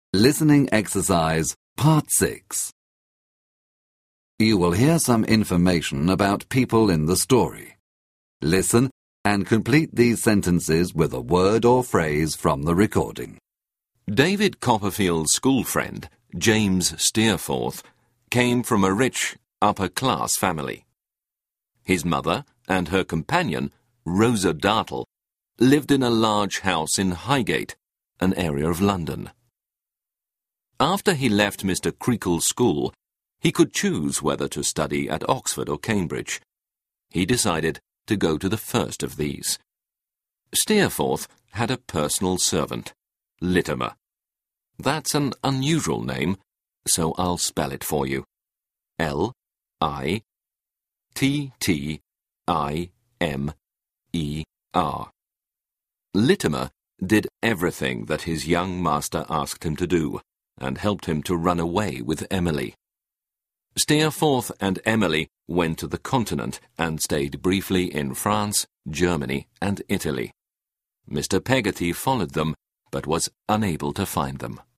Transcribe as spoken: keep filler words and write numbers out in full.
Listening Exercise Part six. You will hear some information about people in the story. Listen and complete these sentences with a word or phrase from the recording. David Copperfield's school friend, James Steerforth, came from a rich, upper-class family. His mother and her companion, Rosa Dartle, lived in a large house in Highgate, an area of London. After he left Mister Creakle's school, he could choose whether to study at Oxford or Cambridge. He decided to go to the first of these. Steerforth had a personal servant, Littimer. That's an unusual name, so I'll spell it for you. L I T T I M E R. Littimer did everything that his young master asked him to do, and helped him to run away with Emily. Steerforth and Emily went to the continent and stayed briefly in France, Germany, and Italy. Mister Peggotty followed them, but was unable to find them.